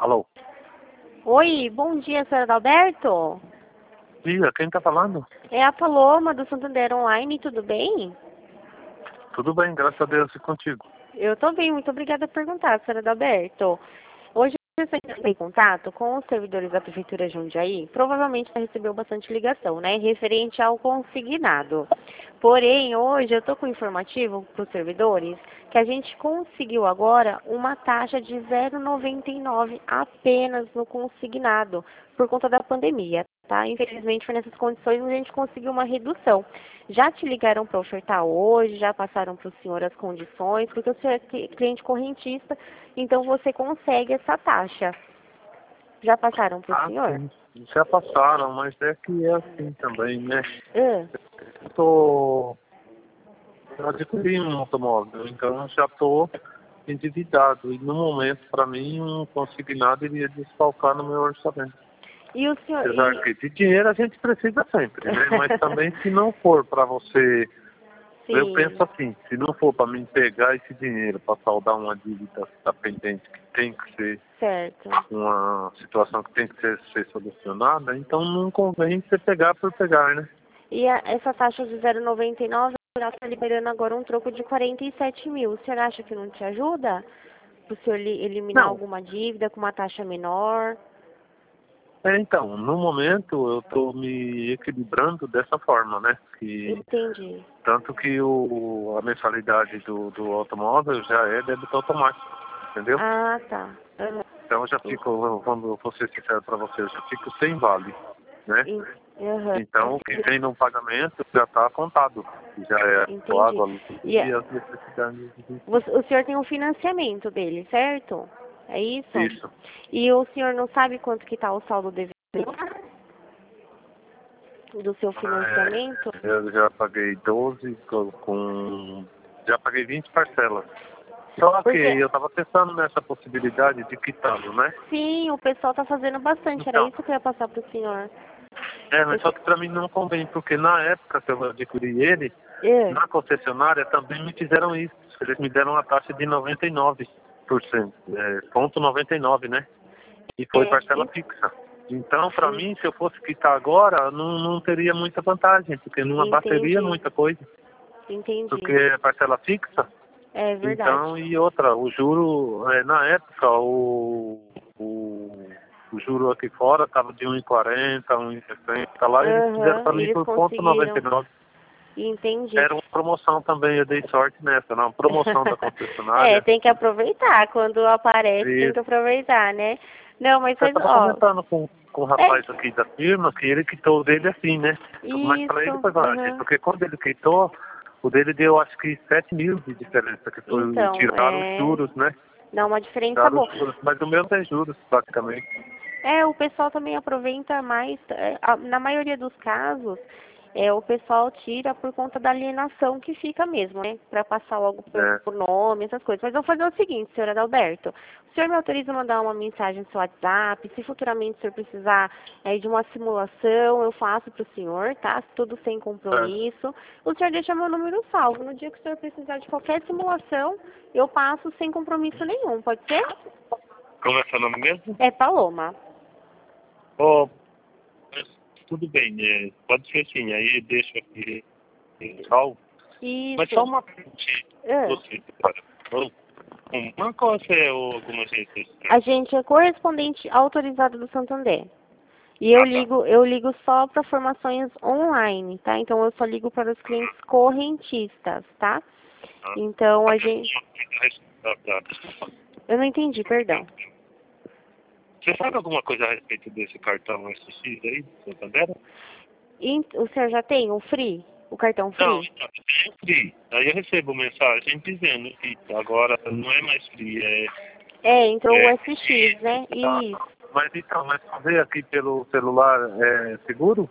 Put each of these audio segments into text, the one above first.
Alô? Oi, bom dia, senhor Adalberto. Dia, quem tá falando? É a Paloma do Santander Online, tudo bem? Tudo bem, graças a Deus e contigo. Eu tô bem, muito obrigada por perguntar, senhor Adalberto. Hoje você entrou em contato com os servidores da Prefeitura de Jundiaí, provavelmente já recebeu bastante ligação, né, referente ao consignado. Porém, hoje eu estou com um informativo para os servidores que a gente conseguiu agora uma taxa de 0,99 apenas no consignado, por conta da pandemia, tá? Infelizmente, foi nessas condições onde a gente conseguiu uma redução. Já te ligaram para ofertar hoje, já passaram para o senhor as condições, porque o senhor é cliente correntista, então você consegue essa taxa. Já passaram para o senhor? Sim, já passaram, mas é que é assim também, né? Ah, Eu adquiri um automóvel, então já tô endividado. E no momento, para mim, um consignado iria desfalcar no meu orçamento. e o senhor... Apesar que de dinheiro a gente precisa sempre, né? Mas também se não for para você... Eu Sim, penso assim, se não for para mim pegar esse dinheiro para saldar uma dívida que está pendente, que tem que ser certo. uma situação que tem que ser solucionada, então não convém você pegar por pegar, né? E essa taxa de 0,99, ela está liberando agora um troco de 47 mil. O senhor acha que não te ajuda? Para o senhor eliminar Não, alguma dívida com uma taxa menor? então, no momento eu estou me equilibrando dessa forma, né? Que, Entendi. tanto que a mensalidade do automóvel já é débito automático, entendeu? Ah, tá. Aham. Então eu já fico, quando eu vou ser sincero para você, eu já fico sem vale, né? Aham. Então, o que vem no pagamento já está contado. Já é Entendi. água, luz E e as necessidades. o senhor tem um financiamento dele, certo? É isso? Isso. E o senhor não sabe quanto que está o saldo devido do seu financiamento? Eu já paguei 12 já paguei 20 parcelas. Só que Porque, eu estava pensando nessa possibilidade de quitá-lo, né? sim, o pessoal está fazendo bastante. Era Então, isso que eu ia passar para o senhor. mas só que para mim não convém, porque na época que eu adquiri ele, É, na concessionária também me fizeram isso. Eles me deram uma taxa de 99%, ponto 99, né? E foi é, parcela fixa. Então, para mim, se eu fosse quitar agora, não teria muita vantagem, porque não abateria entendi, muita coisa, porque entendi. é parcela fixa. É verdade. Então, e outra, o juro, na época, o juro aqui fora estava de 1,40, 1,60, lá eles fizeram para Aham, mim eles por ponto conseguiram. 99. Entendi. Era uma promoção também, eu dei sorte nessa, não, promoção da É, concessionária. tem que aproveitar. Quando aparece, tem E que aproveitar, né? Não, mas eu faz, estava ó. comentando com o É rapaz aqui da firma que ele quitou o dele assim, né? Mas para ele isso. foi vantagem, Aham. porque quando ele quitou, o dele deu acho que 7 mil de diferença, que foi Então, tirar os juros, né? dá uma diferença Tiraram os boa. juros, mas o meu tem juros, praticamente. É, o pessoal também aproveita mais, na maioria dos casos, o pessoal tira por conta da alienação que fica mesmo, né? Para passar logo Né? por nome, essas coisas. Mas vou fazer o seguinte, senhor Adalberto. O senhor me autoriza a mandar uma mensagem no seu WhatsApp? Se futuramente o senhor precisar de uma simulação, eu faço para o senhor, tá? Tudo sem compromisso. O senhor deixa meu número salvo. No dia que o senhor precisar de qualquer simulação, eu passo sem compromisso nenhum, pode ser? Como é seu nome mesmo? É Paloma. Oh, tudo bem, pode ser sim, aí deixa aqui salvo. Mas só Isso. uma pergunta, Ah. você, cara. Qual é alguma agência? A gente é correspondente autorizado do Santander. E Ah, tá. eu ligo só para formações online, tá? Então eu só ligo para os clientes correntistas, tá? Ah, Então a a gente. desculpa. Eu não entendi, perdão. Você sabe alguma coisa a respeito desse cartão SX aí, do Santander? O senhor já tem o Free? O cartão Não, Free? então, é free. Aí eu recebo mensagem dizendo que agora não é mais free, Entrou o SX, SX, né? tá? Isso. Mas fazer aqui pelo celular é seguro?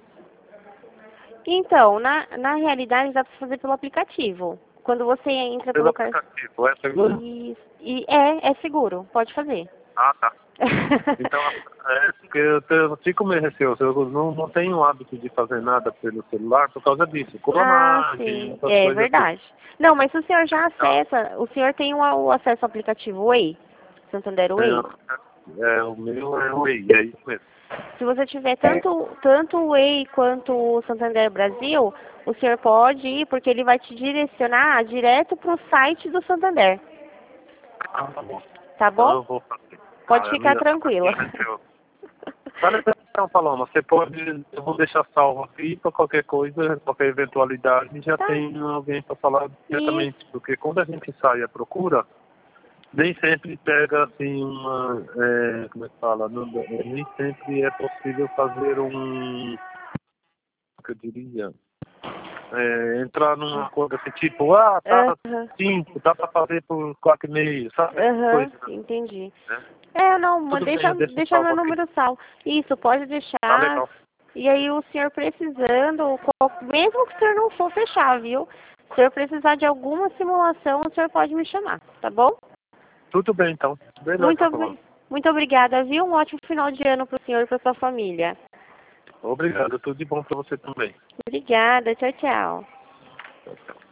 Então, na realidade dá para fazer pelo aplicativo. Quando você entra Pelo pelo cartão. aplicativo, é seguro? Isso. É seguro, pode fazer. Ah, tá. Então, porque eu fico meio receoso, eu não tenho o hábito de fazer nada pelo celular por causa disso, Ah, clonagem, sim, essas é coisas assim. verdade. Não, mas se o senhor já Tá. acessa, o senhor tem o acesso ao aplicativo Way, Santander Eu, Way? O meu é o Way, é isso mesmo. Se você tiver tanto o Way quanto o Santander Brasil, o senhor pode ir, porque ele vai te direcionar direto para o site do Santander. Ah, tá bom. Tá Então bom? eu vou fazer. Pode ficar tranquila. Vale então, Paloma, você pode, eu vou deixar salvo aqui para qualquer coisa, qualquer eventualidade, já Tá. tem alguém para falar diretamente, porque quando a gente sai à procura, nem sempre pega assim como é que fala, nem sempre é possível fazer que eu diria, entrar num acordo assim, tipo, tá Aham. 5, dá para fazer por 4,5, sabe? Aham, Coisa, entendi. né? Não, mas Tudo bem, eu deixo deixa meu salvo aqui. número salvo. Isso, pode Tá deixar. legal. E aí o senhor precisando, mesmo que o senhor não for fechar, viu? Se o senhor precisar de alguma simulação, o senhor pode me chamar, tá bom? Tudo bem, então. Beleza, Muito, Paloma. muito obrigada, viu? Um ótimo final de ano para o senhor e para sua família. Obrigado, tudo de bom para você também. Obrigada, tchau, tchau. Tchau, tchau.